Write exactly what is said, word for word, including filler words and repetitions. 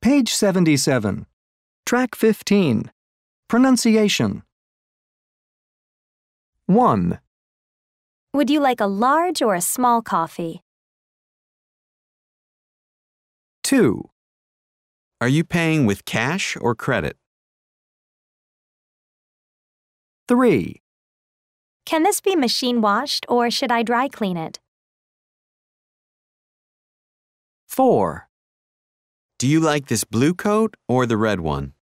Page seventy-seven. Track fifteen. Pronunciation. one. Would you like a large or a small coffee? two. Are you paying with cash or credit? three. Can this be machine washed or should I dry clean it? four. Do you like this blue coat or the red one?